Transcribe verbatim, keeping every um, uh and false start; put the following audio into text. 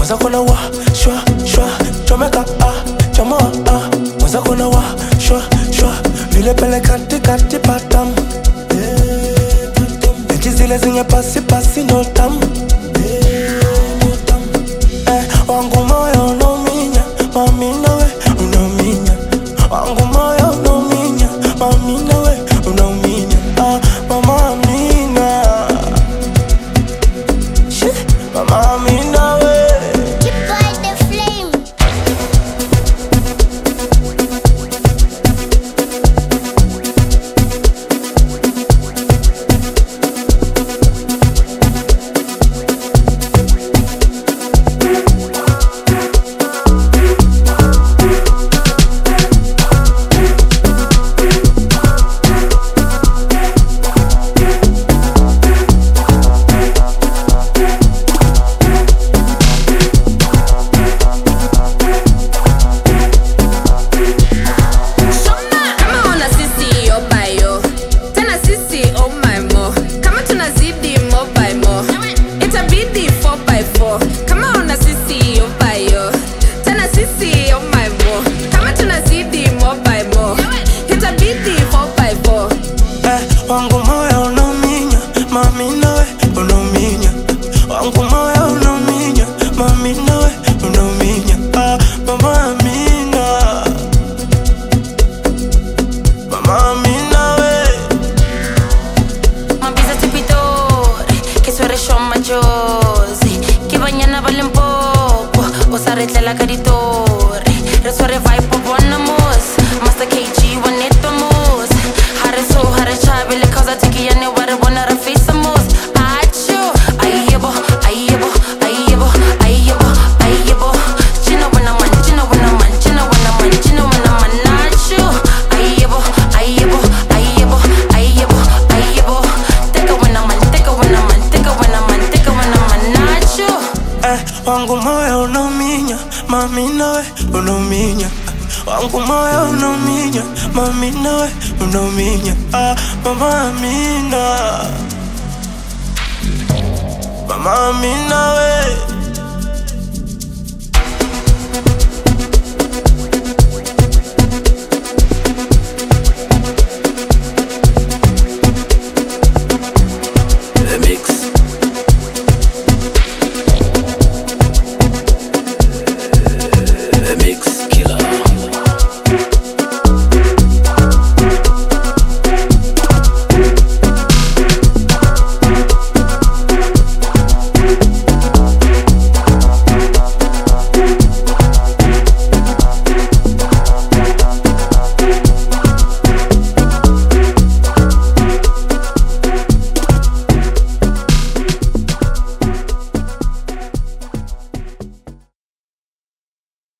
Mwaza kona wa, shwa, shwa Chomeka, ah, chomo, ah Mwaza kona wa, shwa, shwa Vile pele kati, kati, patam Eki zile zinye pasi, pasi, no tam Eh, wangu moyo no minya Mami nawe, unaminya Wangu moyo no minya Mami nawe, unaminya Ah, mama amina Shit, mama amina we Keep by the flame. Wangu moyo unaminya, mami nawe, unaminya Wangu moyo unaminya, mami nawe, unaminya Ah, mama amina Mama amina we Mabisa tipidore, que su eres yo machosi Que mañana vale un poco, o sa retlela caritore Resuore vai po bonamos, Master K G wanetamos Hare so, hare chabe, le causa tiki ya ne ware wana rafisamos Acho, ayebo, ayebo, ayebo, ayebo, ayebo Chino wana man, chino wana man, chino wana man, chino wana man Nacho, ayebo, ayebo, ayebo, ayebo, ayebo Take a wana man, take a wana man, take a wana man, take a wana man Nacho Eh, wangu moyo unaminya, mami nawe, unaminya Wangu moyo unaminya, mami nawe, unaminya Ah, mama amina Mama amina we